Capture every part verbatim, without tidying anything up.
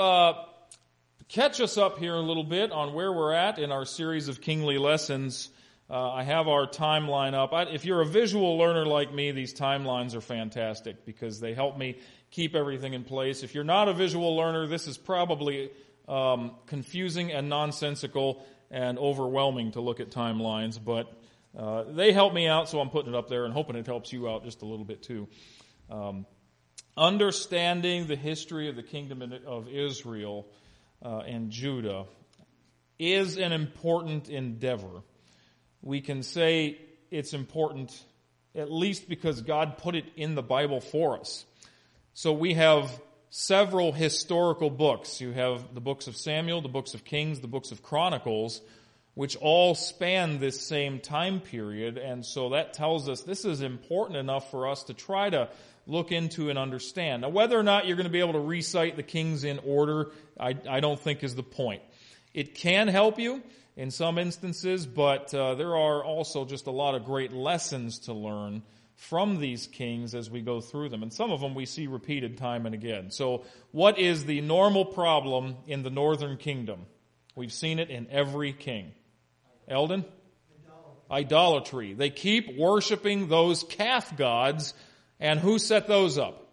Uh, catch us up here a little bit on where we're at in our series of kingly lessons. Uh, I have our timeline up. I, if you're a visual learner like me, these timelines are fantastic because they help me keep everything in place. If you're not a visual learner, this is probably um, confusing and nonsensical and overwhelming to look at timelines, but uh, they help me out, so I'm putting it up there and hoping it helps you out just a little bit too. Um, understanding the history of the kingdom of Israel uh, and Judah is an important endeavor. We can say it's important at least because God put it in the Bible for us. So we have several historical books. You have the books of Samuel, the books of Kings, the books of Chronicles, which all span this same time period. And so that tells us this is important enough for us to try to look into and understand. Now, whether or not you're going to be able to recite the kings in order, I, I don't think is the point. It can help you in some instances, but uh, there are also just a lot of great lessons to learn from these kings as we go through them. And some of them we see repeated time and again. So what is the normal problem in the northern kingdom? We've seen it in every king. Eldon? Idolatry. Idolatry. They keep worshiping those calf gods. And who set those up?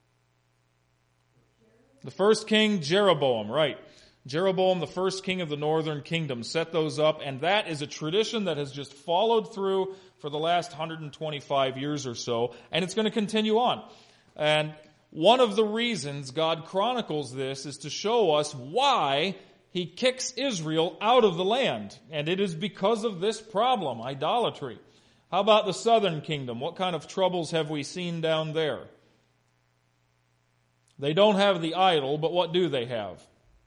The first king, Jeroboam, right. Jeroboam, the first king of the northern kingdom, set those up, and that is a tradition that has just followed through for the last one hundred twenty-five years or so, and it's going to continue on. And one of the reasons God chronicles this is to show us why He kicks Israel out of the land, and it is because of this problem, idolatry. How about the southern kingdom? What kind of troubles have we seen down there? They don't have the idol, but what do they have?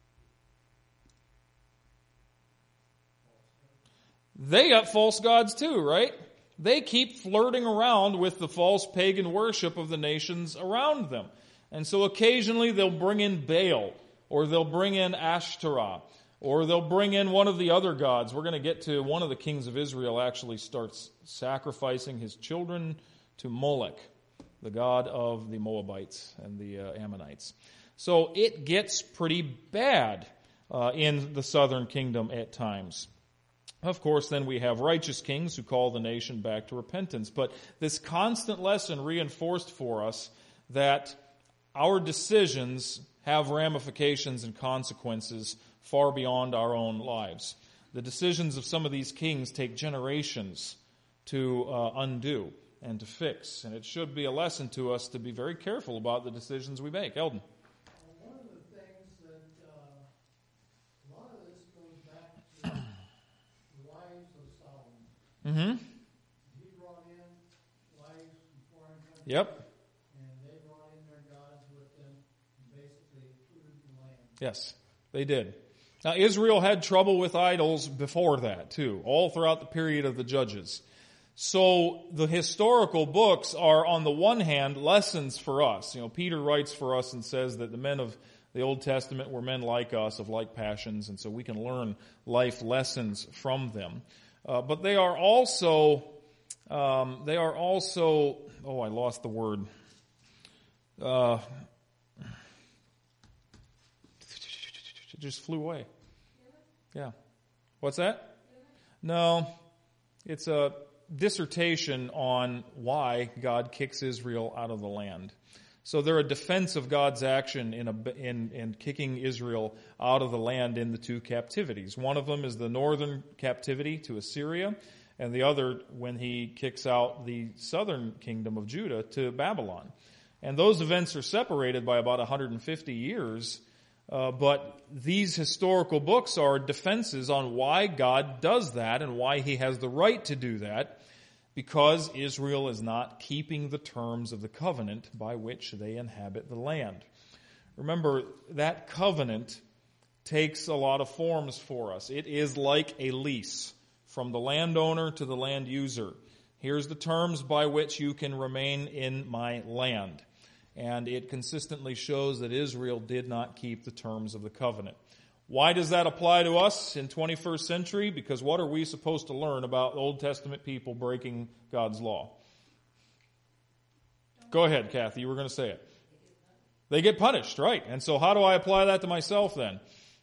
They got false gods too, right? They keep flirting around with the false pagan worship of the nations around them. And so occasionally they'll bring in Baal, or they'll bring in Ashtoreth, or they'll bring in one of the other gods. We're going to get to one of the kings of Israel actually starts sacrificing his children to Molech, the god of the Moabites and the uh, Ammonites. So it gets pretty bad uh, in the southern kingdom at times. Of course, then we have righteous kings who call the nation back to repentance. But this constant lesson reinforced for us that our decisions have ramifications and consequences far beyond our own lives. The decisions of some of these kings take generations to uh, undo and to fix. And it should be a lesson to us to be very careful about the decisions we make. Eldon. Well, one of the things that uh, a lot of this goes back to the wives of Solomon. Mm-hmm. He brought in wives from foreign countries. Yep. And they brought in their gods with them and basically polluted the land. Yes, they did. Now, Israel had trouble with idols before that, too, all throughout the period of the Judges. So the historical books are, on the one hand, lessons for us. You know, Peter writes for us and says that the men of the Old Testament were men like us, of like passions, and so we can learn life lessons from them. Uh, but they are also, um, they are also, oh, I lost the word. Uh, It just flew away. Yeah. What's that? No. It's a dissertation on why God kicks Israel out of the land. So they're a defense of God's action in, a, in, in kicking Israel out of the land in the two captivities. One of them is the northern captivity to Assyria, and the other when he kicks out the southern kingdom of Judah to Babylon. And those events are separated by about one hundred fifty years. Uh, but these historical books are defenses on why God does that and why He has the right to do that, because Israel is not keeping the terms of the covenant by which they inhabit the land. Remember, that covenant takes a lot of forms for us. It is like a lease from the landowner to the land user. Here's the terms by which you can remain in my land. And it consistently shows that Israel did not keep the terms of the covenant. Why does that apply to us in twenty-first century? Because what are we supposed to learn about Old Testament people breaking God's law? Go ahead, Kathy. You were going to say it. They get punished, right? And so how do I apply that to myself then?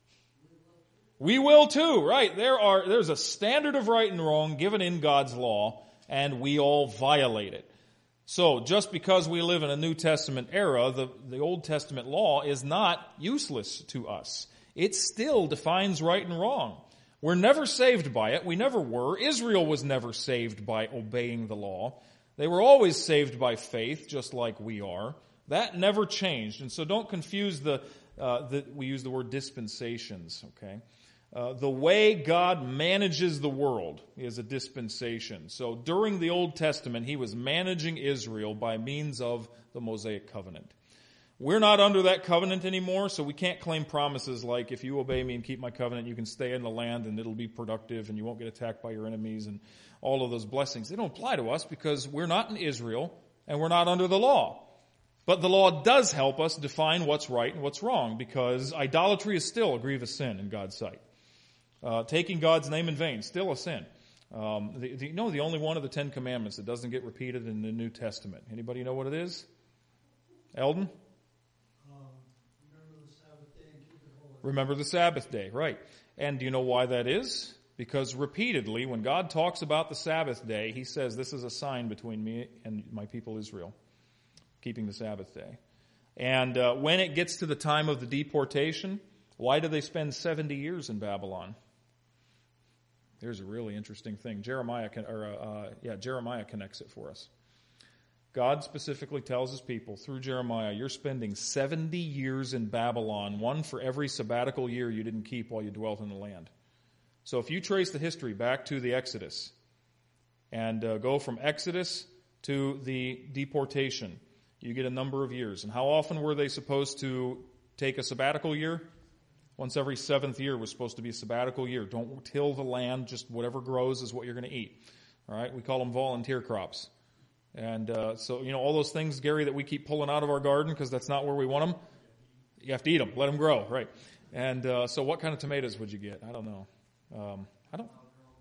We will too, right? There are, there's a standard of right and wrong given in God's law, and we all violate it. So just because we live in a New Testament era, the, the Old Testament law is not useless to us. It still defines right and wrong. We're never saved by it. We never were. Israel was never saved by obeying the law. They were always saved by faith, just like we are. That never changed. And so don't confuse the, uh, the we use the word dispensations, okay? Uh, the way God manages the world is a dispensation. So during the Old Testament, he was managing Israel by means of the Mosaic covenant. We're not under that covenant anymore, so we can't claim promises like, if you obey me and keep my covenant, you can stay in the land and it'll be productive and you won't get attacked by your enemies and all of those blessings. They don't apply to us because we're not in Israel and we're not under the law. But the law does help us define what's right and what's wrong, because idolatry is still a grievous sin in God's sight. Uh, taking God's name in vain, still a sin. Um, the, the, you know the only one of the Ten Commandments that doesn't get repeated in the New Testament. Anybody know what it is? Eldon? Um, remember the Sabbath day and keep it holy. Remember the Sabbath day, right. And do you know why that is? Because repeatedly, when God talks about the Sabbath day, he says, this is a sign between me and my people Israel, keeping the Sabbath day. And uh, when it gets to the time of the deportation, why do they spend seventy years in Babylon? Here's a really interesting thing. Jeremiah, can, or uh, uh, yeah, Jeremiah connects it for us. God specifically tells his people through Jeremiah, you're spending seventy years in Babylon, one for every sabbatical year you didn't keep while you dwelt in the land. So if you trace the history back to the Exodus and uh, go from Exodus to the deportation, you get a number of years. And how often were they supposed to take a sabbatical year? Once every seventh year was supposed to be a sabbatical year. Don't till the land, just whatever grows is what you're going to eat. All right, we call them volunteer crops. And uh, so, you know, all those things, Gary, that we keep pulling out of our garden because that's not where we want them, you have to eat them, let them grow, right? And uh, so what kind of tomatoes would you get? I don't know. Um, I don't.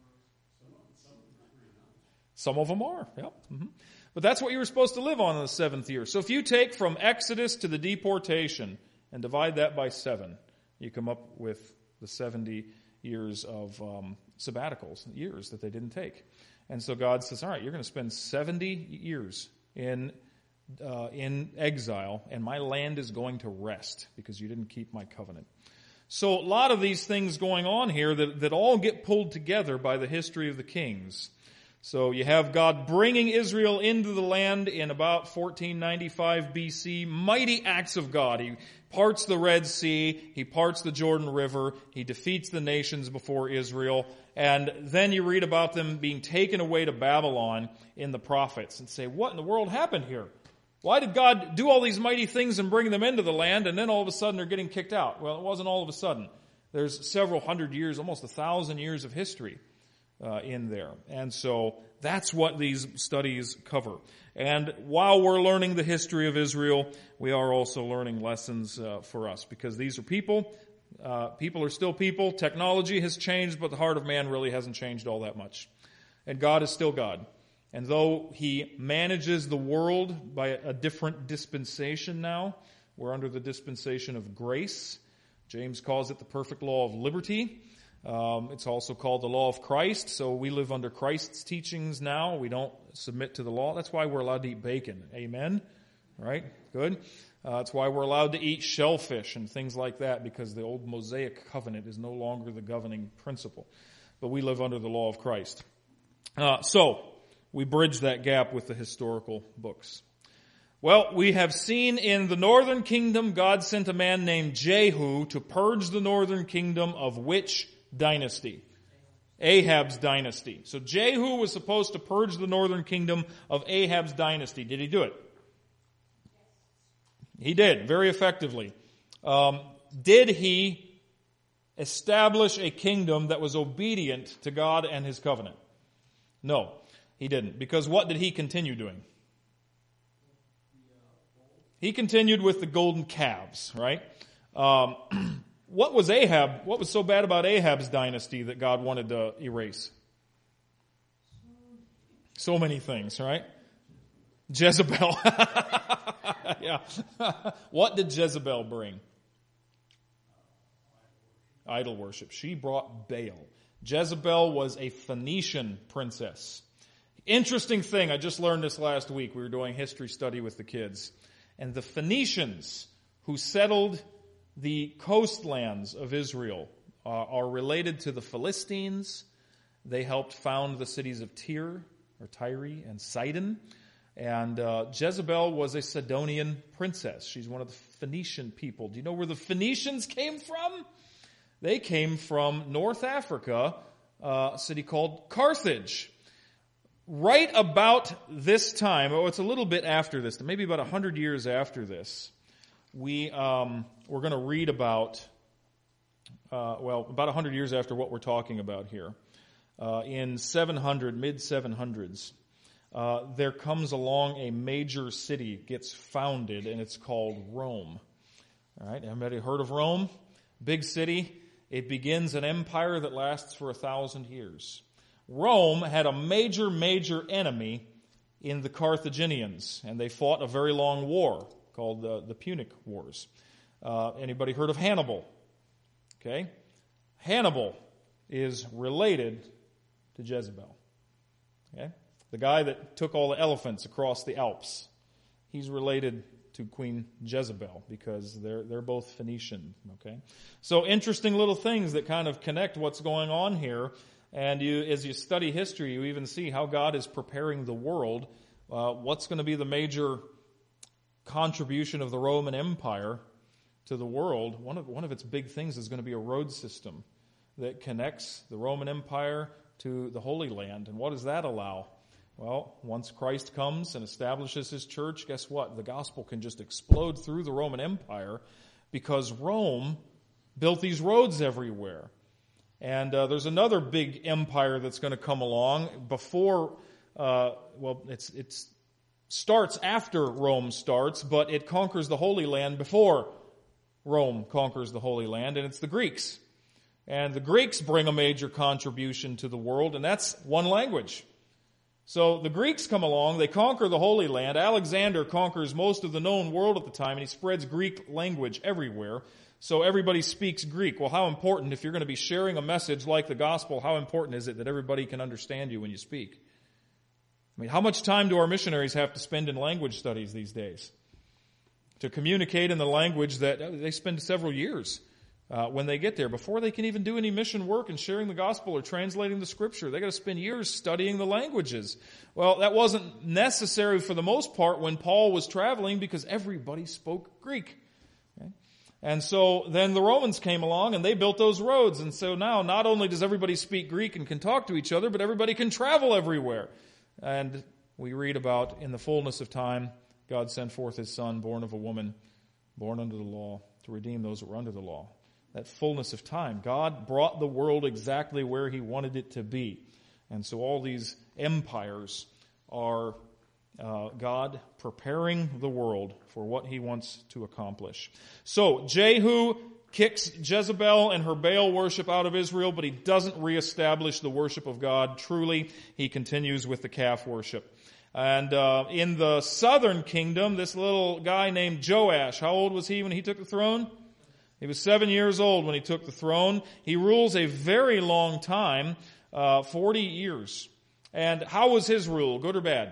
Some of them are, yep. Mm-hmm. But that's what you were supposed to live on in the seventh year. So if you take from Exodus to the deportation and divide that by seven, you come up with the seventy years of um, sabbaticals, years that they didn't take. And so God says, all right, you're going to spend seventy years in uh, in exile, and my land is going to rest because you didn't keep my covenant. So a lot of these things going on here that, that all get pulled together by the history of the kings. So you have God bringing Israel into the land in about fourteen ninety-five B C. Mighty acts of God. He parts the Red Sea. He parts the Jordan River. He defeats the nations before Israel. And then you read about them being taken away to Babylon in the prophets and say, what in the world happened here? Why did God do all these mighty things and bring them into the land, and then all of a sudden they're getting kicked out? Well, it wasn't all of a sudden. There's several hundred years, almost a thousand years of history Uh, in there. And so that's what these studies cover. And while we're learning the history of Israel, we are also learning lessons uh, for us, because these are people. Uh, people are still people. Technology has changed, but the heart of man really hasn't changed all that much. And God is still God. And though he manages the world by a different dispensation now, we're under the dispensation of grace. James calls it the perfect law of liberty. Um, it's also called the law of Christ. So we live under Christ's teachings now. We don't submit to the law. That's why we're allowed to eat bacon. Amen? Right? Good. Uh, that's why we're allowed to eat shellfish and things like that, because the old Mosaic covenant is no longer the governing principle. But we live under the law of Christ. Uh, so we bridge that gap with the historical books. Well, we have seen in the northern kingdom, God sent a man named Jehu to purge the northern kingdom of which dynasty? Ahab's dynasty. So Jehu was supposed to purge the northern kingdom of Ahab's dynasty. Did he do it? He did, very effectively. Um, did he establish a kingdom that was obedient to God and his covenant? No, he didn't. Because what did he continue doing? He continued with the golden calves, right? Um, what was Ahab, what was so bad about Ahab's dynasty that God wanted to erase? So many things, right? Jezebel. Yeah. What did Jezebel bring? Idol worship. She brought Baal. Jezebel was a Phoenician princess. Interesting thing, I just learned this last week. We were doing history study with the kids. And the Phoenicians who settled the coastlands of Israel uh, are related to the Philistines. They helped found the cities of Tyre, or Tyre, and Sidon. And uh, Jezebel was a Sidonian princess. She's one of the Phoenician people. Do you know where the Phoenicians came from? They came from North Africa, uh, a city called Carthage. Right about this time, oh, it's a little bit after this, maybe about a hundred years after this, we, um, we're going to read about, uh, well, about a hundred years after what we're talking about here. Uh, in seven hundred, mid seven hundreds, uh, there comes along a major city, gets founded, and it's called Rome. All right, everybody heard of Rome? Big city. It begins an empire that lasts for a thousand years. Rome had a major, major enemy in the Carthaginians, and they fought a very long war called the, the Punic Wars. Uh, anybody heard of Hannibal? Okay. Hannibal is related to Jezebel. Okay. The guy that took all the elephants across the Alps, he's related to Queen Jezebel because they're they're both Phoenician. Okay. So interesting little things that kind of connect what's going on here. And you, as you study history, you even see how God is preparing the world. Uh, what's going to be the major contribution of the Roman Empire to the world? One of one of its big things is going to be a road system that connects the Roman Empire to the Holy Land. And what does that allow? Well, once Christ comes and establishes his church, guess what? The gospel can just explode through the Roman Empire because Rome built these roads everywhere. And uh, there's another big empire that's going to come along before, uh, well, it's it's starts after Rome starts, but it conquers the Holy Land before Rome conquers the Holy Land, and it's the Greeks. And the Greeks bring a major contribution to the world, and that's one language. So the Greeks come along, they conquer the Holy Land. Alexander conquers most of the known world at the time, and he spreads Greek language everywhere. So everybody speaks Greek. Well, how important, if you're going to be sharing a message like the gospel, how important is it that everybody can understand you when you speak? I mean, how much time do our missionaries have to spend in language studies these days? To communicate in the language that they spend several years uh, when they get there. Before they can even do any mission work and sharing the gospel or translating the scripture, they got to spend years studying the languages. Well, that wasn't necessary for the most part when Paul was traveling because everybody spoke Greek. Okay? And so then the Romans came along and they built those roads. And so now not only does everybody speak Greek and can talk to each other, but everybody can travel everywhere. And we read about in the fullness of time, God sent forth his son, born of a woman, born under the law, to redeem those that were under the law. That fullness of time. God brought the world exactly where he wanted it to be. And so all these empires are Uh, God preparing the world for what he wants to accomplish. So Jehu kicks Jezebel and her Baal worship out of Israel, but he doesn't reestablish the worship of God truly. He continues with the calf worship. And uh, in the southern kingdom, this little guy named Joash, how old was he when he took the throne? He was seven years old when he took the throne. He rules a very long time, uh, forty years. And how was his rule, good or bad?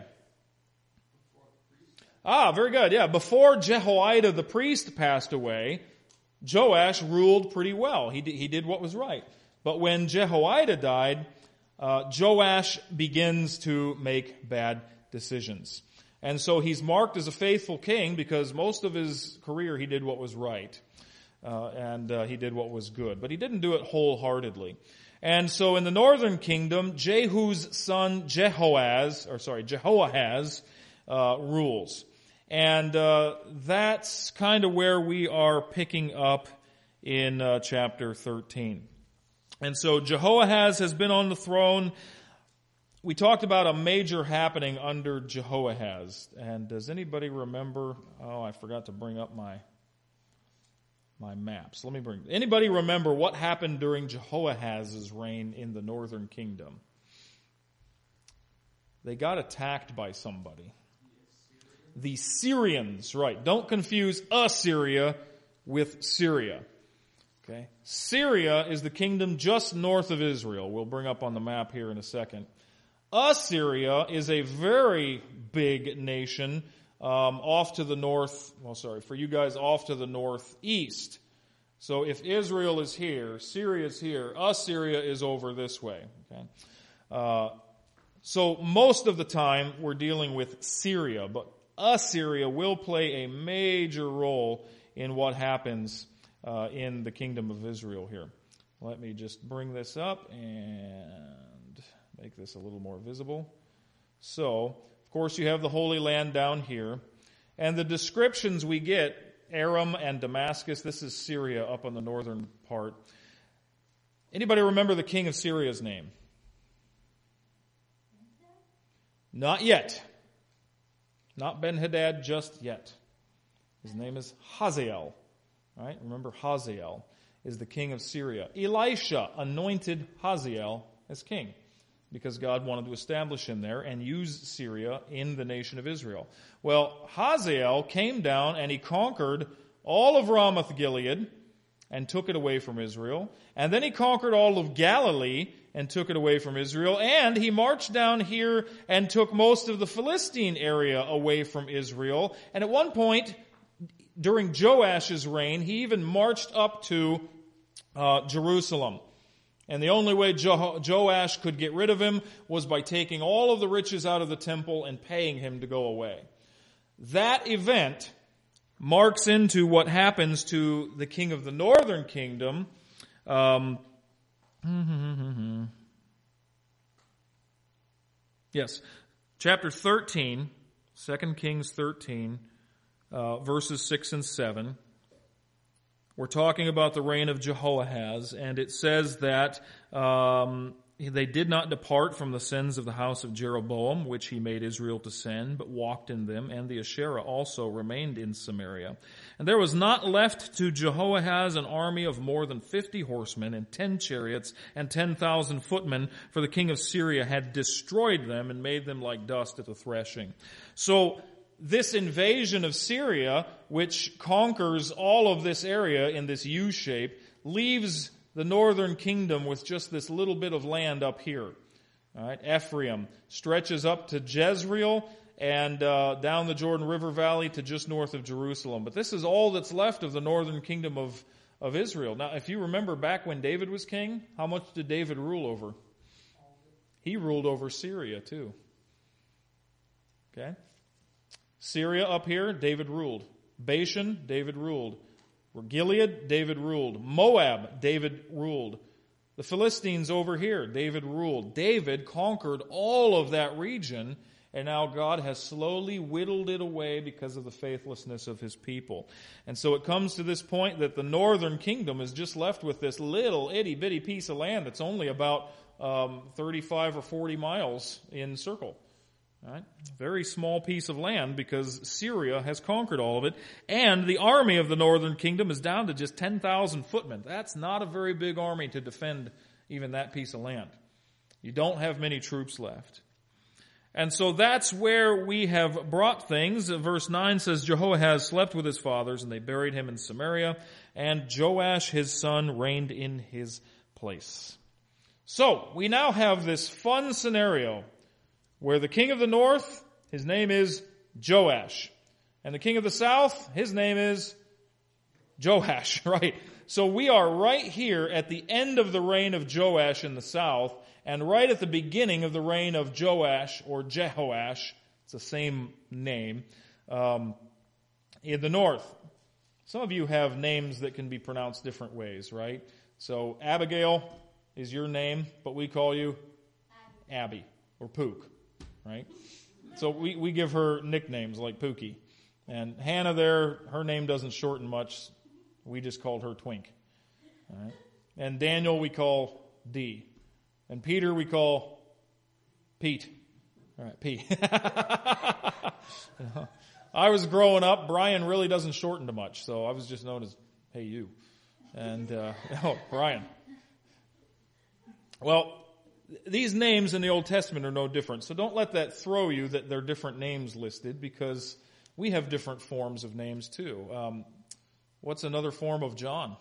Ah, very good. Yeah, before Jehoiada the priest passed away, Joash ruled pretty well. He did, he did what was right. But when Jehoiada died, uh, Joash begins to make bad decisions. And so he's marked as a faithful king because most of his career he did what was right. Uh, and uh, he did what was good. But he didn't do it wholeheartedly. And so in the northern kingdom, Jehu's son Jehoaz, or sorry, Jehoahaz, uh, rules. And uh, that's kind of where we are picking up in uh, chapter thirteen. And so Jehoahaz has been on the throne. We talked about a major happening under Jehoahaz. And does anybody remember? Oh, I forgot to bring up my my maps. Let me bring. Anybody remember what happened during Jehoahaz's reign in the northern kingdom? They got attacked by somebody. the Syrians. Right. Don't confuse Assyria with Syria. Okay. Syria is the kingdom just north of Israel. We'll bring up on the map here in a second. Assyria is a very big nation um, off to the north, well, sorry, for you guys, off to the northeast. So if Israel is here, Syria is here, Assyria is over this way. Okay. Uh, so most of the time we're dealing with Syria, but Assyria will play a major role in what happens uh, in the kingdom of Israel here. Let me just bring this up and make this a little more visible. So, of course, you have the Holy Land down here. And the descriptions we get, Aram and Damascus, this is Syria up on the northern part. Anybody remember the king of Syria's name? Not yet. Not Ben-Hadad just yet. His name is Hazael. Right? Remember, Hazael is the king of Syria. Elisha anointed Hazael as king because God wanted to establish him there and use Syria in the nation of Israel. Well, Hazael came down and he conquered all of Ramoth-Gilead and took it away from Israel. And then he conquered all of Galilee and took it away from Israel. And he marched down here and took most of the Philistine area away from Israel. And at one point, during Joash's reign, he even marched up to uh, Jerusalem. And the only way jo- Joash could get rid of him was by taking all of the riches out of the temple and paying him to go away. That event marks into what happens to the king of the northern kingdom. Um, yes, chapter thirteen, Second Kings thirteen, uh, verses six and seven. We're talking about the reign of Jehoahaz, and it says that um, they did not depart from the sins of the house of Jeroboam, which he made Israel to sin, but walked in them, and the Asherah also remained in Samaria. And there was not left to Jehoahaz an army of more than fifty horsemen, and ten chariots, and ten thousand footmen, for the king of Syria had destroyed them and made them like dust at the threshing. So, this invasion of Syria, which conquers all of this area in this U shape, leaves the northern kingdom with just this little bit of land up here. All right, Ephraim stretches up to Jezreel and uh, down the Jordan River Valley to just north of Jerusalem. But this is all that's left of the northern kingdom of, of Israel. Now, if you remember back when David was king, how much did David rule over? He ruled over Syria too. Okay? Syria up here, David ruled. Bashan, David ruled. Gilead, David ruled. Moab, David ruled. The Philistines over here, David ruled. David conquered all of that region, and now God has slowly whittled it away because of the faithlessness of his people. And so it comes to this point that the northern kingdom is just left with this little itty-bitty piece of land that's only about um, thirty-five or forty miles in circle. Right? Very small piece of land because Syria has conquered all of it. And the army of the northern kingdom is down to just ten thousand footmen. That's not a very big army to defend even that piece of land. You don't have many troops left. And so that's where we have brought things. Verse nine says, Jehoahaz slept with his fathers, and they buried him in Samaria, and Joash his son reigned in his place. So, we now have this fun scenario where the king of the north, his name is Joash. And the king of the south, his name is Joash, right? So we are right here at the end of the reign of Joash in the south, and right at the beginning of the reign of Joash, or Jehoash, it's the same name, um, in the north. Some of you have names that can be pronounced different ways, right? So Abigail is your name, but we call you Abby, or Pook. Right? So we, we give her nicknames like Pookie. And Hannah there, her name doesn't shorten much. We just called her Twink. All right? And Daniel we call D. And Peter we call Pete. All right, P. I was growing up, Brian really doesn't shorten to much, so I was just known as Hey You. And, uh, oh, Brian. Well, these names in the Old Testament are no different. So don't let that throw you that they're different names listed, because We have different forms of names too. Um, what's another form of John?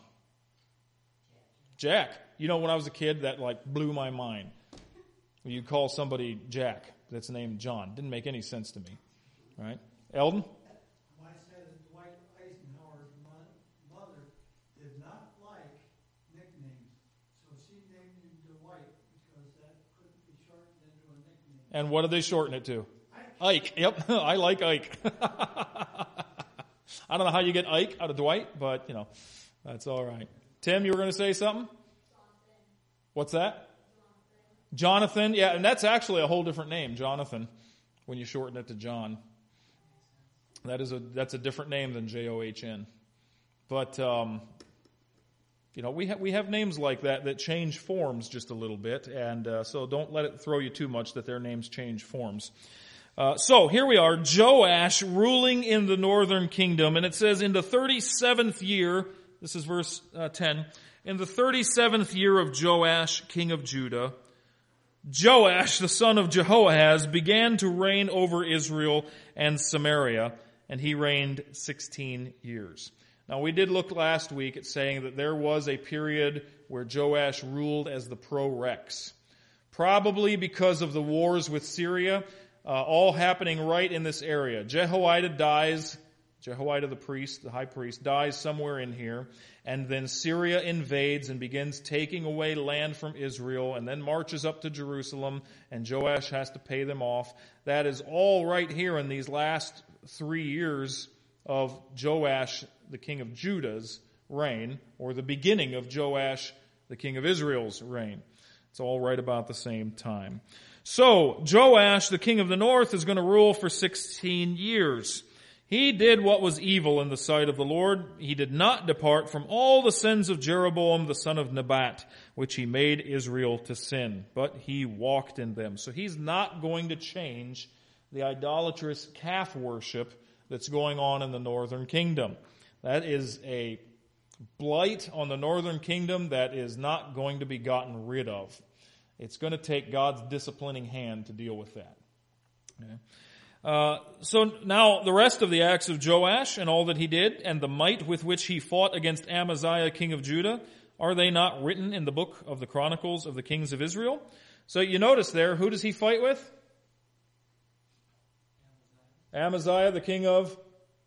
Jack. You know, when I was a kid, that like blew my mind. You call somebody Jack that's named John. Didn't make any sense to me. Right? Eldon? My says Dwight Eisenhower's mother did not like nicknames, so she named him Dwight because that couldn't be shortened into a nickname. And what did they shorten it to? Ike. Yep, I like Ike. I don't know how you get Ike out of Dwight, but, you know, that's all right. Tim, you were going to say something? Jonathan. What's that? Jonathan. Jonathan. Yeah, and that's actually a whole different name, Jonathan, when you shorten it to John. That is a that's a different name than J O H N. But, um, you know, we, ha- we have names like that that change forms just a little bit, and uh, so don't let it throw you too much that their names change forms. Uh, so here we are, Joash ruling in the northern kingdom, and it says in the thirty-seventh year, this is verse uh, ten, in the thirty-seventh year of Joash, king of Judah, Joash, the son of Jehoahaz, began to reign over Israel and Samaria, and he reigned sixteen years. Now we did look last week at saying that there was a period where Joash ruled as the pro-rex, probably because of the wars with Syria, Uh, all happening right in this area. Jehoiada dies, Jehoiada the priest, the high priest, dies somewhere in here, and then Syria invades and begins taking away land from Israel, and then marches up to Jerusalem, and Joash has to pay them off. That is all right here in these last three years of Joash, the king of Judah's reign, or the beginning of Joash, the king of Israel's reign. It's all right about the same time. So, Joash, the king of the north, is going to rule for sixteen years. He did what was evil in the sight of the Lord. He did not depart from all the sins of Jeroboam, the son of Nebat, which he made Israel to sin, but he walked in them. So he's not going to change the idolatrous calf worship that's going on in the northern kingdom. That is a blight on the northern kingdom that is not going to be gotten rid of. It's going to take God's disciplining hand to deal with that. Okay. Uh, so now the rest of the acts of Joash and all that he did and the might with which he fought against Amaziah, king of Judah, are they not written in the book of the Chronicles of the kings of Israel? So you notice there, who does he fight with? Amaziah, the king of?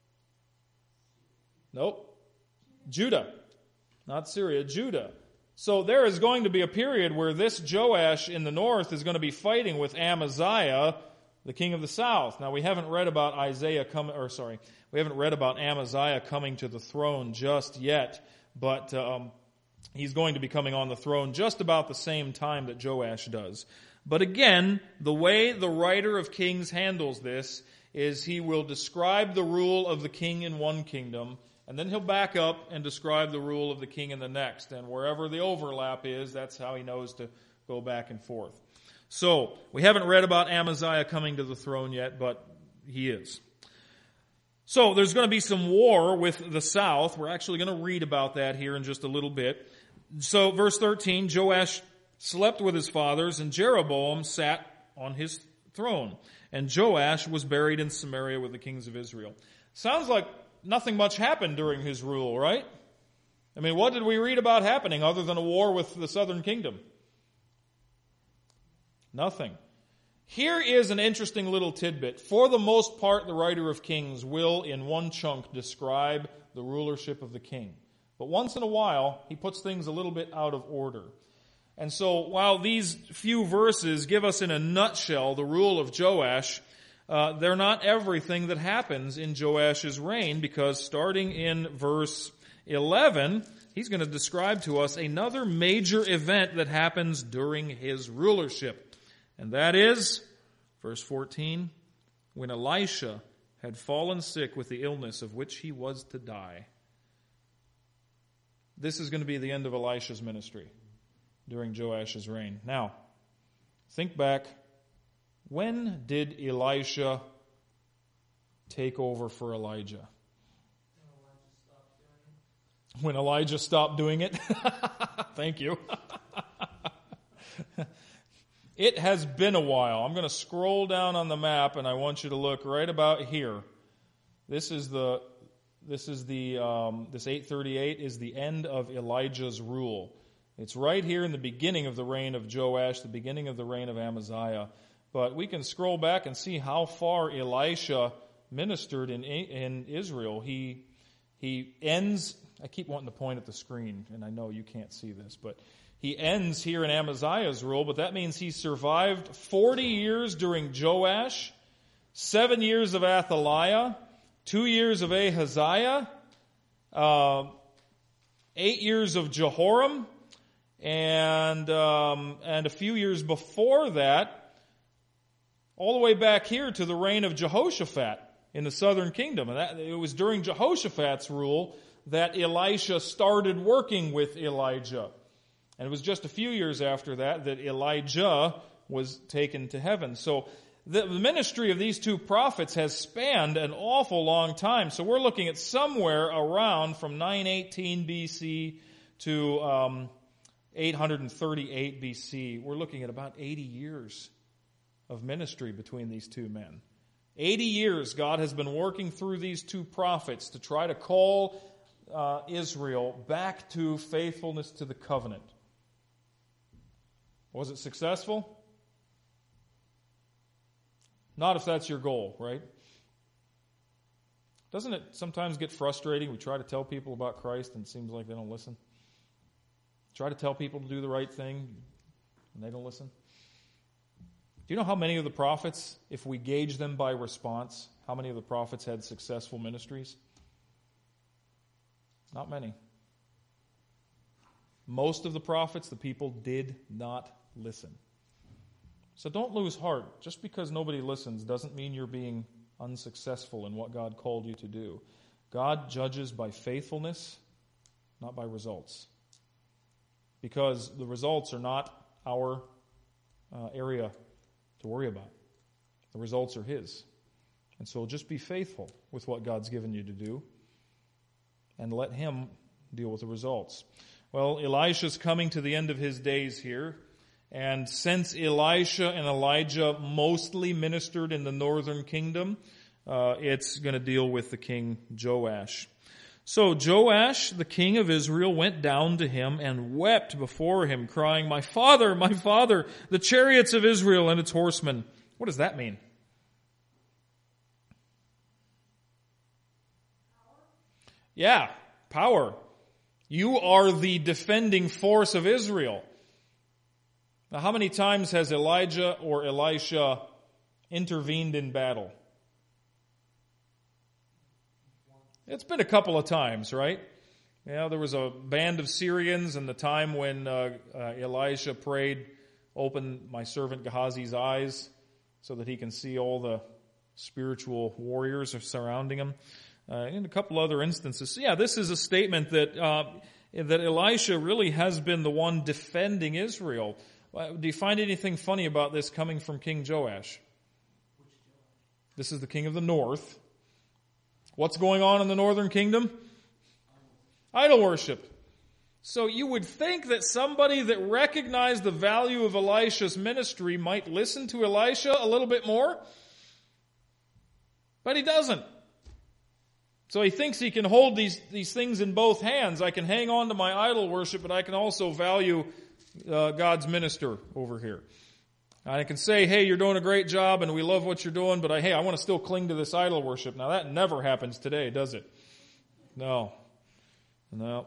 Nope. Judah. Not Syria, Judah. So there is going to be a period where this Joash in the north is going to be fighting with Amaziah, the king of the south. Now we haven't read about Isaiah coming, or sorry, we haven't read about Amaziah coming to the throne just yet, but um, he's going to be coming on the throne just about the same time that Joash does. But again, the way the writer of Kings handles this is he will describe the rule of the king in one kingdom, and then he'll back up and describe the rule of the king in the next. And wherever the overlap is, that's how he knows to go back and forth. So, we haven't read about Amaziah coming to the throne yet, but he is. So, there's going to be some war with the south. We're actually going to read about that here in just a little bit. So, verse thirteen, Joash slept with his fathers, and Jeroboam sat on his throne. And Joash was buried in Samaria with the kings of Israel. Sounds like nothing much happened during his rule, right? I mean, what did we read about happening other than a war with the southern kingdom? Nothing. Here is an interesting little tidbit. For the most part, the writer of Kings will, in one chunk, describe the rulership of the king. But once in a while, he puts things a little bit out of order. And so, while these few verses give us in a nutshell the rule of Joash, uh, they're not everything that happens in Joash's reign, because starting in verse eleven, he's going to describe to us another major event that happens during his rulership. And that is, verse fourteen, when Elisha had fallen sick with the illness of which he was to die. This is going to be the end of Elisha's ministry during Joash's reign. Now, think back. When did Elisha take over for Elijah? When Elijah stopped doing it? Thank you. It has been a while. I'm going to scroll down on the map, and I want you to look right about here. This is the this is the um, this eight thirty-eight is the end of Elijah's rule. It's right here in the beginning of the reign of Joash, the beginning of the reign of Amaziah. But we can scroll back and see how far Elisha ministered in in Israel. He he ends. I keep wanting to point at the screen, and I know you can't see this, but he ends here in Amaziah's rule. But that means he survived forty years during Joash, seven years of Athaliah, two years of Ahaziah, uh, eight years of Jehoram, and um, and a few years before that, all the way back here to the reign of Jehoshaphat in the southern kingdom. And that, it was during Jehoshaphat's rule that Elisha started working with Elijah. And it was just a few years after that that Elijah was taken to heaven. So the ministry of these two prophets has spanned an awful long time. So we're looking at somewhere around from nine eighteen B C to um, eight thirty-eight B C. We're looking at about eighty years of ministry between these two men. eighty years God has been working through these two prophets to try to call uh, Israel back to faithfulness to the covenant. Was it successful? Not if that's your goal, right? Doesn't it sometimes get frustrating? We try to tell people about Christ and it seems like they don't listen. Try to tell people to do the right thing and they don't listen. Do you know how many of the prophets, if we gauge them by response, how many of the prophets had successful ministries? Not many. Most of the prophets, the people did not listen. So don't lose heart. Just because nobody listens doesn't mean you're being unsuccessful in what God called you to do. God judges by faithfulness, not by results. Because the results are not our uh, area to worry about. The results are His. And so just be faithful with what God's given you to do and let Him deal with the results. Well, Elisha's coming to the end of his days here. And since Elisha and Elijah mostly ministered in the northern kingdom, uh, it's going to deal with the king Joash. So Joash, the king of Israel, went down to him and wept before him, crying, "My father, my father, the chariots of Israel and its horsemen." What does that mean? Yeah, power. You are the defending force of Israel. Now, how many times has Elijah or Elisha intervened in battle? It's been a couple of times, right? Yeah, there was a band of Syrians in the time when uh, uh, Elisha prayed, "Open my servant Gehazi's eyes so that he can see all the spiritual warriors surrounding him." Uh, in a couple other instances. So yeah, this is a statement that uh, that Elisha really has been the one defending Israel. Uh, do you find anything funny about this coming from King Joash? This is the king of the north. What's going on in the northern kingdom? Idol worship. So you would think that somebody that recognized the value of Elisha's ministry might listen to Elisha a little bit more, but he doesn't. So he thinks he can hold these, these things in both hands. I can hang on to my idol worship, but I can also value uh, God's minister over here. I can say, "Hey, you're doing a great job and we love what you're doing, but I, hey, I want to still cling to this idol worship." Now that never happens today, does it? No. No.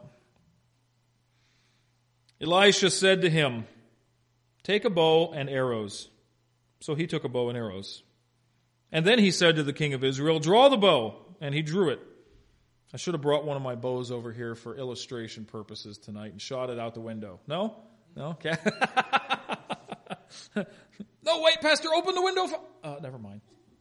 Elisha said to him, "Take a bow and arrows." So he took a bow and arrows. And then he said to the king of Israel, "Draw the bow." And he drew it. I should have brought one of my bows over here for illustration purposes tonight and shot it out the window. No? No? Okay. No, wait, Pastor, open the window. For... Uh, never mind.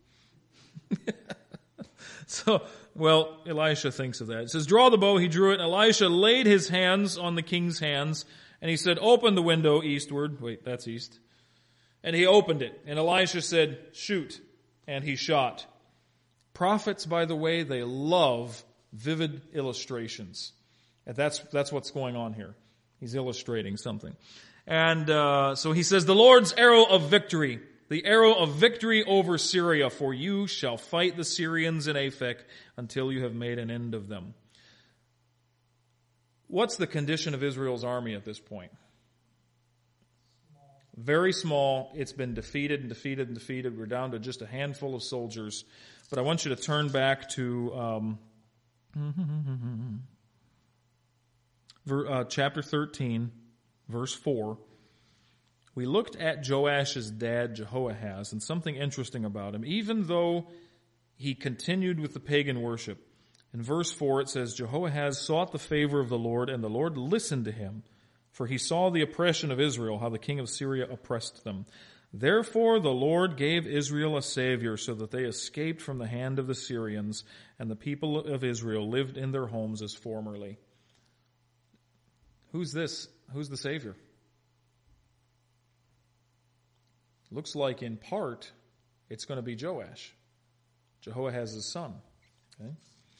So, well, Elisha thinks of that. It says, "Draw the bow." He drew it, and Elisha laid his hands on the king's hands, and he said, "Open the window eastward." Wait, that's east. And he opened it, and Elisha said, "Shoot." And he shot. Prophets, by the way, they love vivid illustrations. And that's that's what's going on here. He's illustrating something. And uh, so he says, "The Lord's arrow of victory." the arrow of victory over Syria, for you shall fight the Syrians in Aphek until you have made an end of them. What's the condition of Israel's army at this point? Small. Very small. It's been defeated and defeated and defeated. We're down to just a handful of soldiers. But I want you to turn back to um, uh, chapter thirteen, verse four. We looked at Joash's dad, Jehoahaz, and something interesting about him. Even though he continued with the pagan worship, in verse four it says, Jehoahaz sought the favor of the Lord, and the Lord listened to him, for he saw the oppression of Israel, how the king of Syria oppressed them. Therefore the Lord gave Israel a savior, so that they escaped from the hand of the Syrians, and the people of Israel lived in their homes as formerly. Who's this? Who's the savior? Looks like in part it's going to be Joash, Jehoahaz's son. Okay?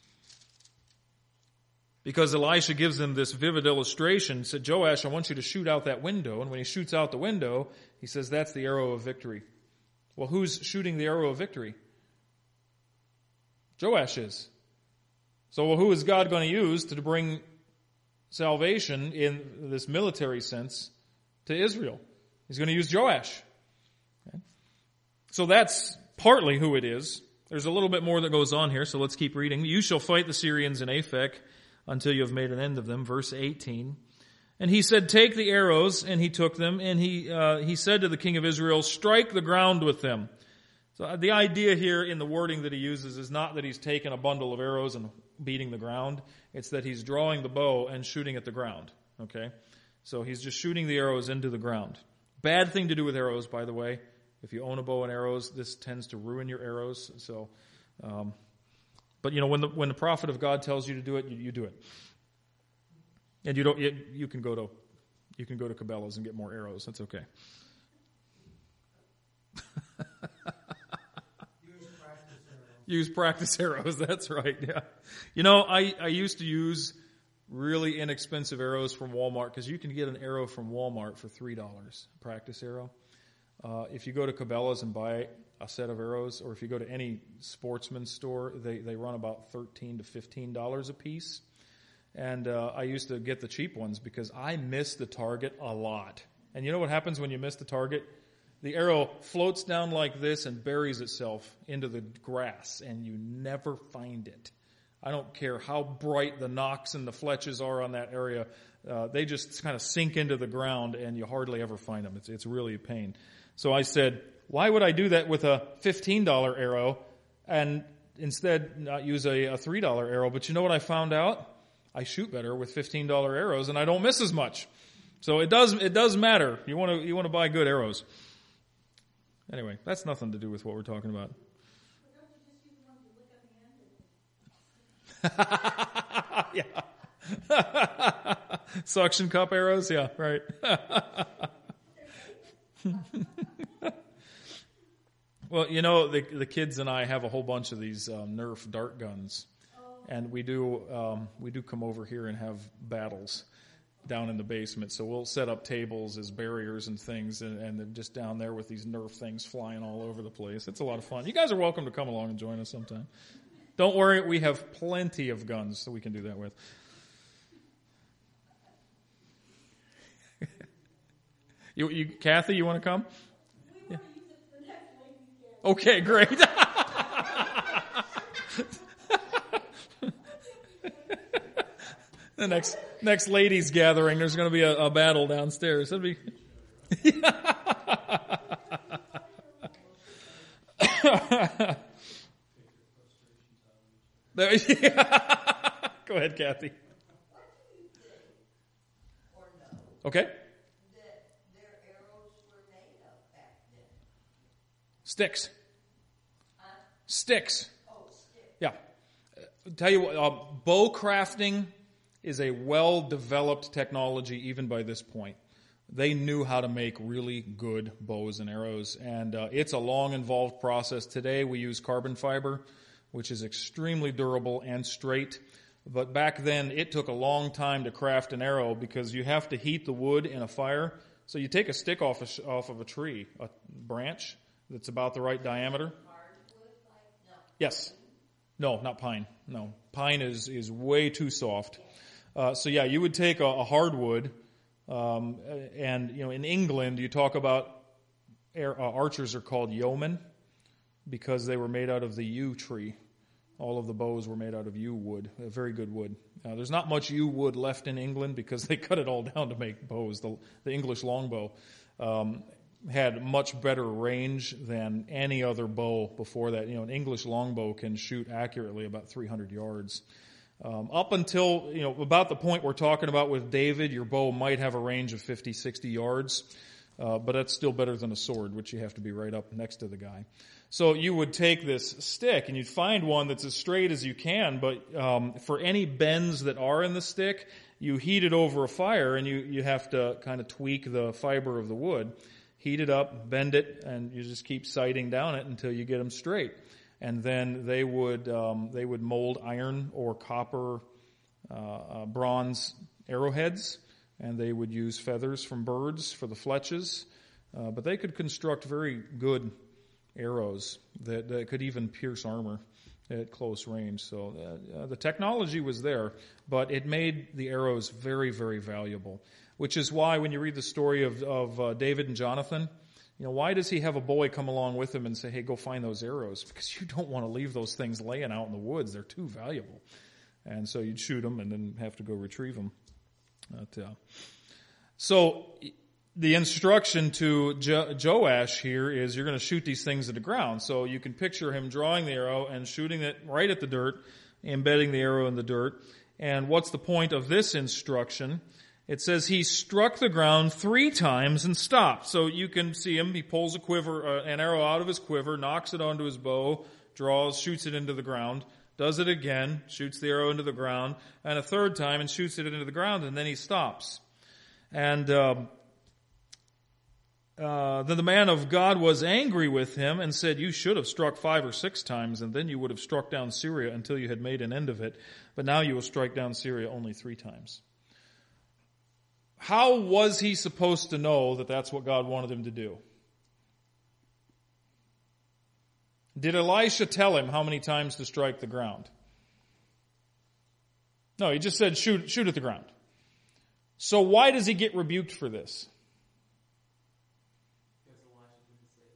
Because Elisha gives them this vivid illustration. He said, Joash, I want you to shoot out that window. And when he shoots out the window, he says, that's the arrow of victory. Well, who's shooting the arrow of victory? Joash is. So well, who is God going to use to bring salvation in this military sense to Israel? He's going to use Joash. Okay. So that's partly who it is. There's a little bit more that goes on here, so let's keep reading. You shall fight the Syrians in Aphek until you have made an end of them. Verse eighteen. And he said, take the arrows, and he took them, and he uh, he said to the king of Israel, strike the ground with them. So the idea here in the wording that he uses is not that he's taken a bundle of arrows and beating the ground. It's that he's drawing the bow and shooting at the ground. Okay? So he's just shooting the arrows into the ground. Bad thing to do with arrows, by the way. If you own a bow and arrows, this tends to ruin your arrows. So, um, but you know, when the when the prophet of God tells you to do it, you, you do it. And you don't. You, you can go to you can go to Cabela's and get more arrows. That's okay. Use practice arrows. Use practice arrows. That's right. Yeah. You know, I I used to use really inexpensive arrows from Walmart because you can get an arrow from Walmart for three dollars. Practice arrow. Uh, if you go to Cabela's and buy a set of arrows, or if you go to any sportsman's store, they, they run about thirteen to fifteen dollars a piece. And uh, I used to get the cheap ones because I missed the target a lot. And you know what happens when you miss the target? The arrow floats down like this and buries itself into the grass, and you never find it. I don't care how bright the knocks and the fletches are on that area. Uh, they just kind of sink into the ground, and you hardly ever find them. It's, it's really a pain. So I said, why would I do that with a fifteen dollar arrow and instead not use a, a three dollar arrow? But you know what I found out? I shoot better with fifteen dollar arrows and I don't miss as much. So it does, it does matter. You want to, you want to buy good arrows. Anyway, that's nothing to do with what we're talking about. Yeah. Suction cup arrows? Yeah, right. Well, you know, the the kids and I have a whole bunch of these um, Nerf dart guns, and we do um, we do come over here and have battles down in the basement. So we'll set up tables as barriers and things, and, and they're just down there with these Nerf things flying all over the place. It's a lot of fun. You guys are welcome to come along and join us sometime. Don't worry, we have plenty of guns so we can do that with. you, you, Kathy, you want to come? Yeah. Okay, great. The next next ladies gathering, there's going to be a, a battle downstairs. That'd be. There, yeah. Go ahead, Kathy. Okay. Sticks. Sticks. Yeah. Tell you what, uh, bow crafting is a well-developed technology even by this point. They knew how to make really good bows and arrows, and uh, it's a long, involved process. Today we use carbon fiber, which is extremely durable and straight. But back then it took a long time to craft an arrow because you have to heat the wood in a fire. So you take a stick off a, off of a tree, a branch, that's about the right diameter. Yes. No, not pine. No, pine is, is way too soft. Uh, so yeah, you would take a, a hardwood, um, and you know, in England, you talk about air, uh, archers are called yeomen because they were made out of the yew tree. All of the bows were made out of yew wood, a very good wood. Uh, there's not much yew wood left in England because they cut it all down to make bows. The, the English longbow um, had much better range than any other bow before that. You know, an English longbow can shoot accurately about three hundred yards. Um, up until, you know, about the point we're talking about with David, your bow might have a range of fifty, sixty yards, uh, but that's still better than a sword, which you have to be right up next to the guy. So you would take this stick and you'd find one that's as straight as you can, but um, for any bends that are in the stick, you heat it over a fire and you, you have to kind of tweak the fiber of the wood. Heat it up, bend it, and you just keep sighting down it until you get them straight. And then they would um, they would mold iron or copper, uh, uh, bronze arrowheads, and they would use feathers from birds for the fletches. Uh, but they could construct very good arrows that, that could even pierce armor at close range. So uh, the technology was there, but it made the arrows very, very valuable. Which is why when you read the story of, of uh, David and Jonathan, you know, why does he have a boy come along with him and say, hey, go find those arrows? Because you don't want to leave those things laying out in the woods. They're too valuable. And so you'd shoot them and then have to go retrieve them. But, uh, so the instruction to jo- Joash here is you're going to shoot these things at the ground. So you can picture him drawing the arrow and shooting it right at the dirt, embedding the arrow in the dirt. And what's the point of this instruction? It says he struck the ground three times and stopped. So you can see him. He pulls a quiver, uh, an arrow out of his quiver, knocks it onto his bow, draws, shoots it into the ground, does it again, shoots the arrow into the ground, and a third time and shoots it into the ground, and then he stops. And um, uh, then the man of God was angry with him and said, you should have struck five or six times, and then you would have struck down Syria until you had made an end of it. But now you will strike down Syria only three times. How was he supposed to know that that's what God wanted him to do? Did Elisha tell him how many times to strike the ground? No, he just said shoot, shoot at the ground. So why does he get rebuked for this? Because Elisha didn't say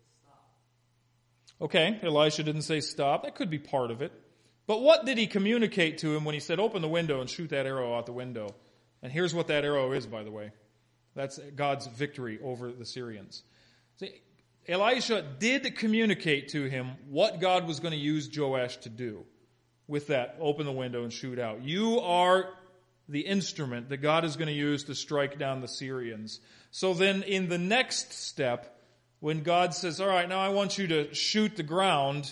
stop. Okay, Elisha didn't say stop. That could be part of it. But what did he communicate to him when he said open the window and shoot that arrow out the window? And here's what that arrow is, by the way. That's God's victory over the Syrians. See, Elisha did communicate to him what God was going to use Joash to do with that, open the window and shoot out. You are the instrument that God is going to use to strike down the Syrians. So then in the next step, when God says, all right, now I want you to shoot the ground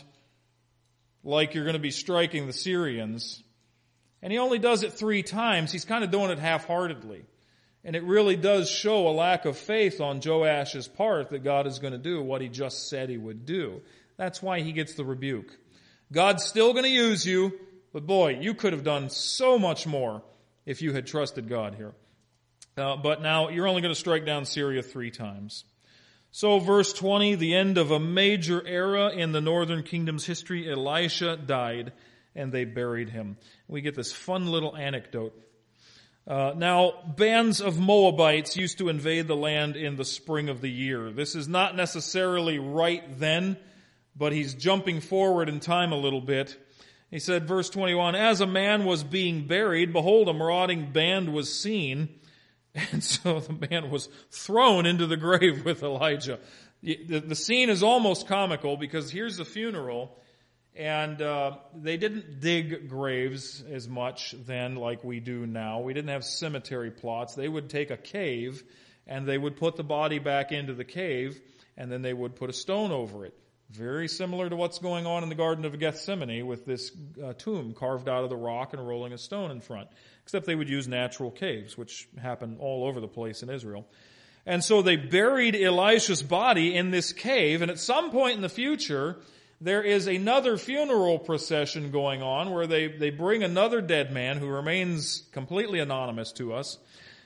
like you're going to be striking the Syrians, and he only does it three times, he's kind of doing it half-heartedly. And it really does show a lack of faith on Joash's part that God is going to do what he just said he would do. That's why he gets the rebuke. God's still going to use you, but boy, you could have done so much more if you had trusted God here. Uh, but now you're only going to strike down Syria three times. So verse twenty, the end of a major era in the northern kingdom's history, Elisha died and they buried him. We get this fun little anecdote. Uh, now, bands of Moabites used to invade the land in the spring of the year. This is not necessarily right then, but he's jumping forward in time a little bit. He said, verse twenty-one, as a man was being buried, behold, a marauding band was seen. And so the man was thrown into the grave with Elijah. The, the scene is almost comical because here's the funeral. And uh, they didn't dig graves as much then like we do now. We didn't have cemetery plots. They would take a cave and they would put the body back into the cave and then they would put a stone over it. Very similar to what's going on in the Garden of Gethsemane with this uh, tomb carved out of the rock and rolling a stone in front. Except they would use natural caves, which happen all over the place in Israel. And so they buried Elisha's body in this cave, and at some point in the future, there is another funeral procession going on where they, they bring another dead man who remains completely anonymous to us.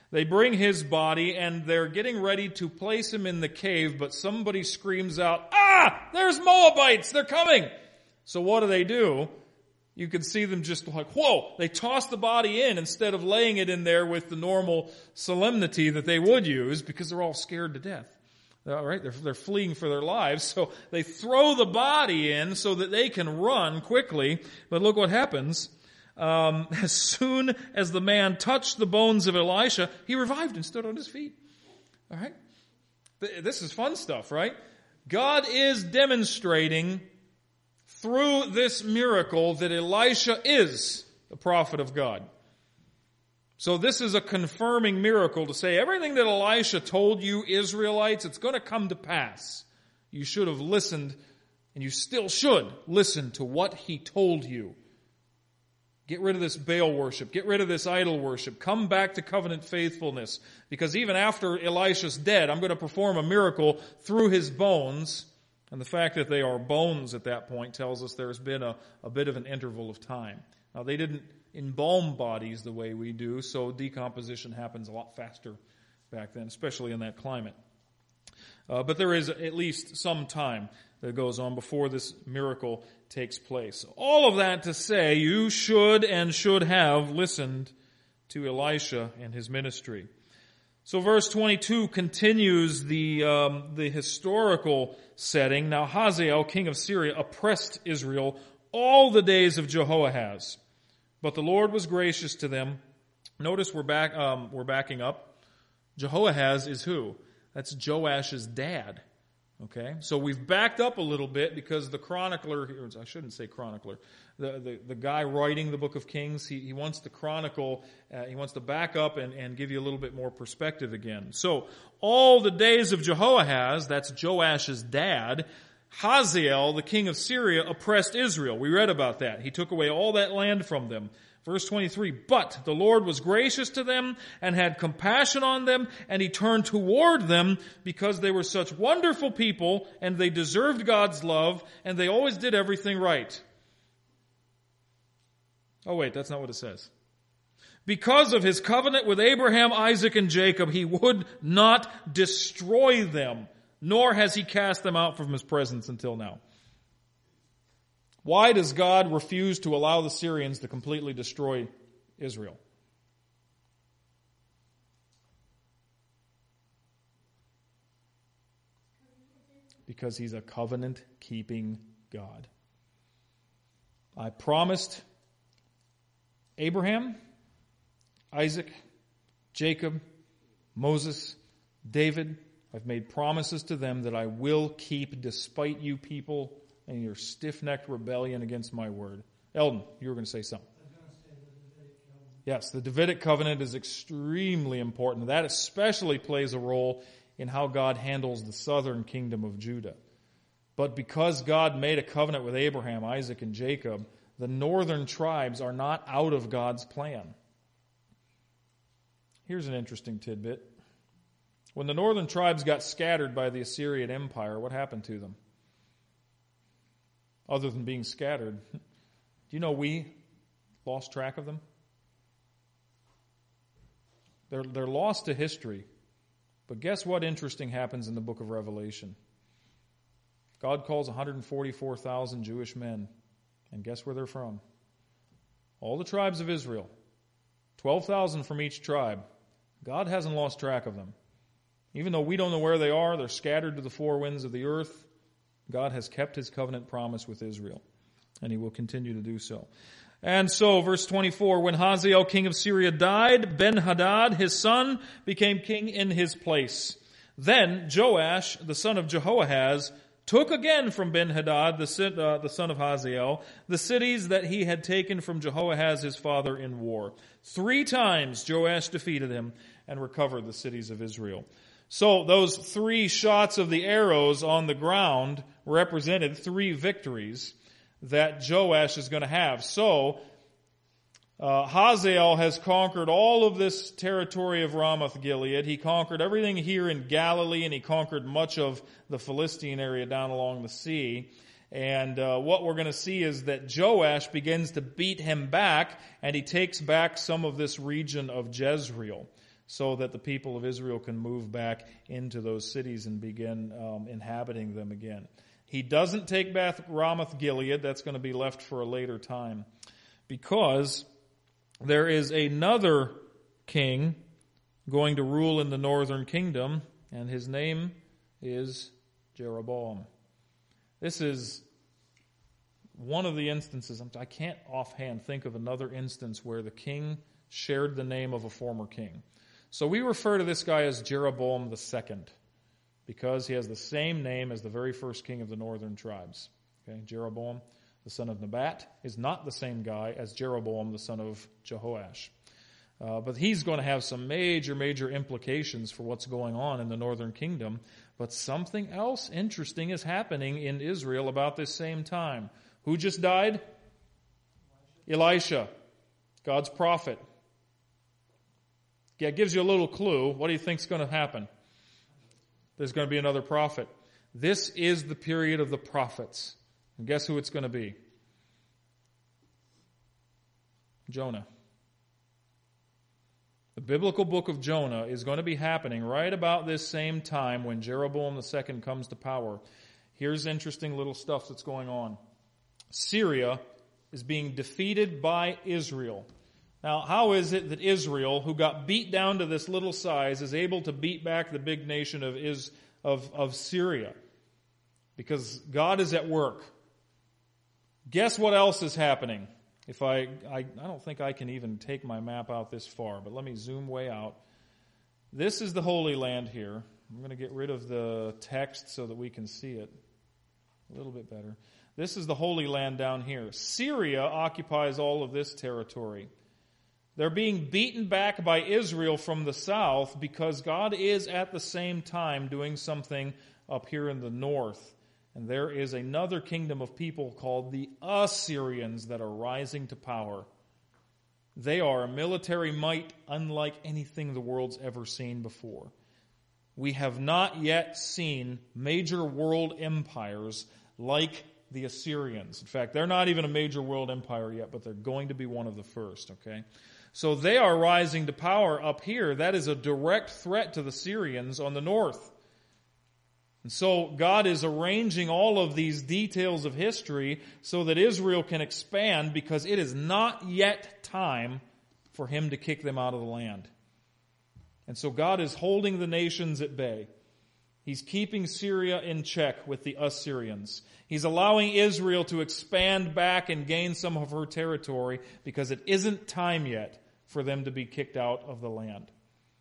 They bring his body, and they're getting ready to place him in the cave, but somebody screams out, "Ah! There's Moabites! They're coming!" So what do they do? You can see them just like, whoa! They toss the body in instead of laying it in there with the normal solemnity that they would use, because they're all scared to death. All right, they're, they're fleeing for their lives, so they throw the body in so that they can run quickly. But look what happens. Um, as soon as the man touched the bones of Elisha, he revived and stood on his feet. All right? This is fun stuff, right? God is demonstrating through this miracle that Elisha is the prophet of God. So this is a confirming miracle to say everything that Elisha told you Israelites, it's going to come to pass. You should have listened, and you still should listen to what he told you. Get rid of this Baal worship. Get rid of this idol worship. Come back to covenant faithfulness. Because even after Elisha's dead, I'm going to perform a miracle through his bones. And the fact that they are bones at that point tells us there's been a, a bit of an interval of time. Now, they didn't embalm bodies the way we do, so decomposition happens a lot faster back then, especially in that climate. Uh, but there is at least some time that goes on before this miracle takes place. All of that to say, you should and should have listened to Elisha and his ministry. So verse twenty-two continues the um, the historical setting. Now Hazael, king of Syria, oppressed Israel all the days of Jehoahaz, but the Lord was gracious to them. Notice we're back. Um, we're backing up. Jehoahaz is who? That's Joash's dad. Okay, so we've backed up a little bit because the chronicler, I shouldn't say chronicler, the, the, the guy writing the book of Kings, he, he wants to chronicle, uh, he wants to back up and, and give you a little bit more perspective again. So, all the days of Jehoahaz, that's Joash's dad, Hazael, the king of Syria, oppressed Israel. We read about that. He took away all that land from them. Verse twenty-three, but the Lord was gracious to them and had compassion on them, and he turned toward them because they were such wonderful people and they deserved God's love and they always did everything right. Oh wait, that's not what it says. Because of his covenant with Abraham, Isaac, and Jacob, he would not destroy them, nor has he cast them out from his presence until now. Why does God refuse to allow the Syrians to completely destroy Israel? Because he's a covenant-keeping God. I promised Abraham, Isaac, Jacob, Moses, David, I've made promises to them that I will keep despite you people and your stiff-necked rebellion against my word. Eldon, you were going to say something. I was going to say the Davidic covenant. Yes, the Davidic covenant is extremely important. That especially plays a role in how God handles the southern kingdom of Judah. But because God made a covenant with Abraham, Isaac, and Jacob, the northern tribes are not out of God's plan. Here's an interesting tidbit. When the northern tribes got scattered by the Assyrian Empire, what happened to them? Other than being scattered, do you know we lost track of them? They're, they're lost to history. But guess what interesting happens in the book of Revelation? God calls one hundred forty-four thousand Jewish men. And guess where they're from? All the tribes of Israel. twelve thousand from each tribe. God hasn't lost track of them. Even though we don't know where they are, they're scattered to the four winds of the earth. God has kept his covenant promise with Israel, and he will continue to do so. And so, verse twenty-four, when Hazael, king of Syria, died, Ben-Hadad, his son, became king in his place. Then Joash, the son of Jehoahaz, took again from Ben-Hadad, the, uh, the son of Hazael, the cities that he had taken from Jehoahaz his father in war. Three times Joash defeated him and recovered the cities of Israel. So those three shots of the arrows on the ground represented three victories that Joash is going to have. So uh, Hazael has conquered all of this territory of Ramoth Gilead. He conquered everything here in Galilee, and he conquered much of the Philistine area down along the sea. And uh, what we're going to see is that Joash begins to beat him back, and he takes back some of this region of Jezreel. so that the people of Israel can move back into those cities and begin um, inhabiting them again. He doesn't take back Ramoth Gilead. That's going to be left for a later time, because there is another king going to rule in the northern kingdom, and his name is Jeroboam. This is one of the instances. I can't offhand think of another instance where the king shared the name of a former king. So we refer to this guy as Jeroboam the Second, because he has the same name as the very first king of the northern tribes. Okay, Jeroboam, the son of Nebat, is not the same guy as Jeroboam, the son of Jehoash. Uh, but he's going to have some major, major implications for what's going on in the northern kingdom. But something else interesting is happening in Israel about this same time. Who just died? Elisha, God's prophet. Yeah, it gives you a little clue. What do you think is going to happen? There's going to be another prophet. This is the period of the prophets. And guess who it's going to be? Jonah. The biblical book of Jonah is going to be happening right about this same time when Jeroboam the Second comes to power. Here's interesting little stuff that's going on. Syria is being defeated by Israel. Now, how is it that Israel, who got beat down to this little size, is able to beat back the big nation of, is, of, of Syria? Because God is at work. Guess what else is happening? If I, I, I don't think I can even take my map out this far, but let me zoom way out. This is the Holy Land here. I'm going to get rid of the text so that we can see it a little bit better. This is the Holy Land down here. Syria occupies all of this territory. They're being beaten back by Israel from the south because God is at the same time doing something up here in the north. And there is another kingdom of people called the Assyrians that are rising to power. They are a military might unlike anything the world's ever seen before. We have not yet seen major world empires like the Assyrians. In fact, they're not even a major world empire yet, but they're going to be one of the first, okay? So they are rising to power up here. That is a direct threat to the Syrians on the north. And so God is arranging all of these details of history so that Israel can expand, because it is not yet time for him to kick them out of the land. And so God is holding the nations at bay. He's keeping Syria in check with the Assyrians. He's allowing Israel to expand back and gain some of her territory because it isn't time yet for them to be kicked out of the land.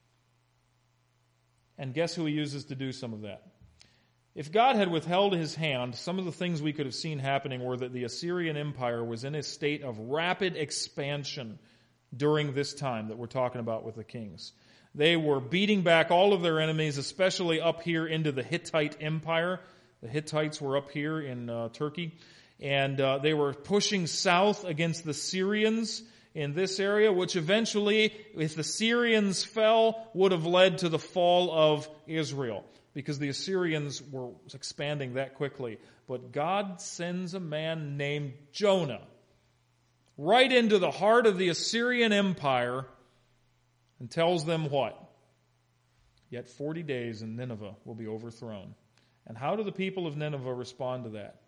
And guess who he uses to do some of that? If God had withheld his hand, some of the things we could have seen happening were that the Assyrian Empire was in a state of rapid expansion during this time that we're talking about with the kings. They were beating back all of their enemies, especially up here into the Hittite Empire. The Hittites were up here in uh, Turkey. And uh, they were pushing south against the Syrians in this area, which eventually, if the Syrians fell, would have led to the fall of Israel, because the Assyrians were expanding that quickly. But God sends a man named Jonah right into the heart of the Assyrian Empire and tells them what? Yet forty days and Nineveh will be overthrown. And how do the people of Nineveh respond to that?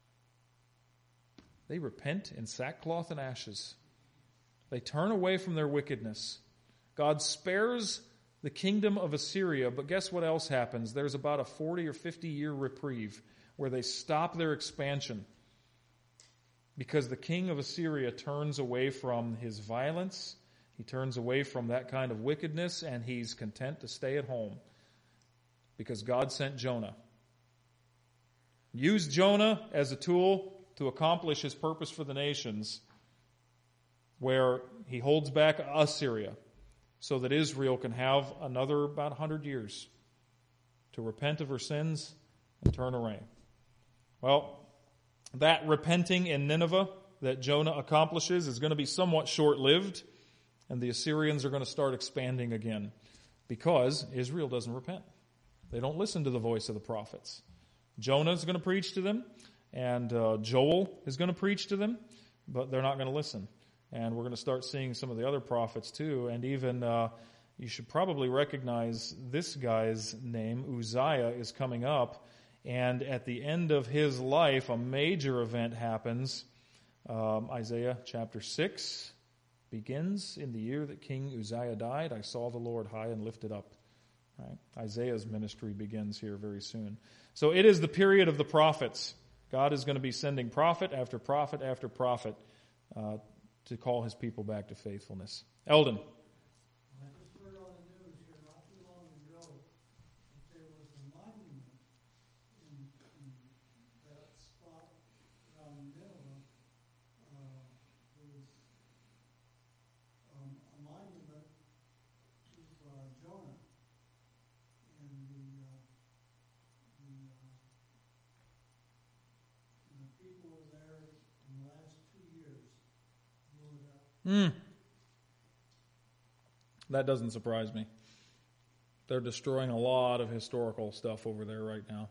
They repent in sackcloth and ashes. They turn away from their wickedness. God spares the kingdom of Assyria, but guess what else happens? There's about a forty or fifty year reprieve where they stop their expansion because the king of Assyria turns away from his violence. He turns away from that kind of wickedness, and he's content to stay at home because God sent Jonah. Used Jonah as a tool to accomplish his purpose for the nations, where he holds back Assyria so that Israel can have another about one hundred years to repent of her sins and turn around. Well, that repenting in Nineveh that Jonah accomplishes is going to be somewhat short-lived, and the Assyrians are going to start expanding again because Israel doesn't repent. They don't listen to the voice of the prophets. Jonah is going to preach to them, and uh, Joel is going to preach to them, but they're not going to listen. And we're going to start seeing some of the other prophets too, and even uh, you should probably recognize this guy's name. Uzziah is coming up, and at the end of his life, a major event happens. Um, Isaiah chapter six begins, in the year that King Uzziah died, I saw the Lord high and lifted up. Right? Isaiah's ministry begins here very soon. So it is the period of the prophets. God is going to be sending prophet after prophet after prophet uh, to call his people back to faithfulness. Eldon. I just heard on the news here not too long ago that there was a monument in, in that spot around Nineveh. Uh, there was um, a monument to uh, Jonah. And the, uh, the, uh, the people were there in the last two years blew it up. Hmm. That doesn't surprise me. They're destroying a lot of historical stuff over there right now.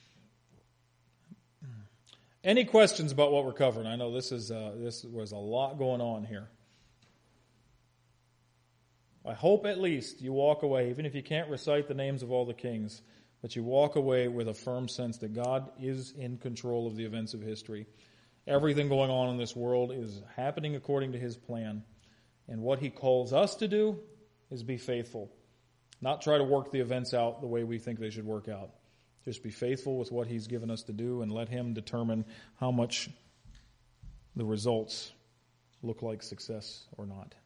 Any questions about what we're covering? I know this is uh, this was a lot going on here. I hope at least you walk away, even if you can't recite the names of all the kings, but you walk away with a firm sense that God is in control of the events of history. Everything going on in this world is happening according to his plan. And what he calls us to do is be faithful. Not try to work the events out the way we think they should work out. Just be faithful with what he's given us to do and let him determine how much the results look like success or not.